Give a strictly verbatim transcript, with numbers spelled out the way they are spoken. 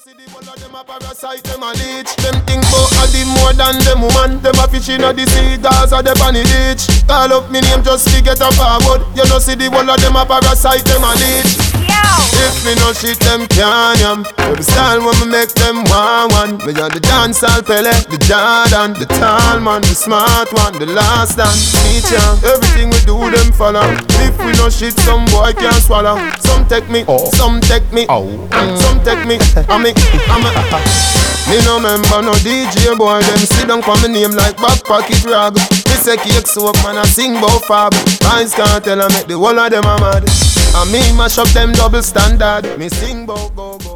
see the whole of them a parasite, them a leech. Them think about a the more than them woman. Them a fish in a the sea, cause a them on the ditch. Call up me name just to get a forward. You know see the whole of them a parasite, them a leech. If me no shit, them can't yam. Every style when me make them one one. Me on the dancehall Pele, the Jordan, the tall man, the smart one, the last dance. Meet ya, everything we do them follow. If we no shit, some boy can't swallow. Some take me, oh. some take me, oh. some take me. I me, I me. Me no member no D J boy. Them sit down for me name like back pocket rag. Me say cake soap man, I sing bout fab. Eyes can't tell I make the whole of them a mad. I me mash up them double standard. Me sing bout go go.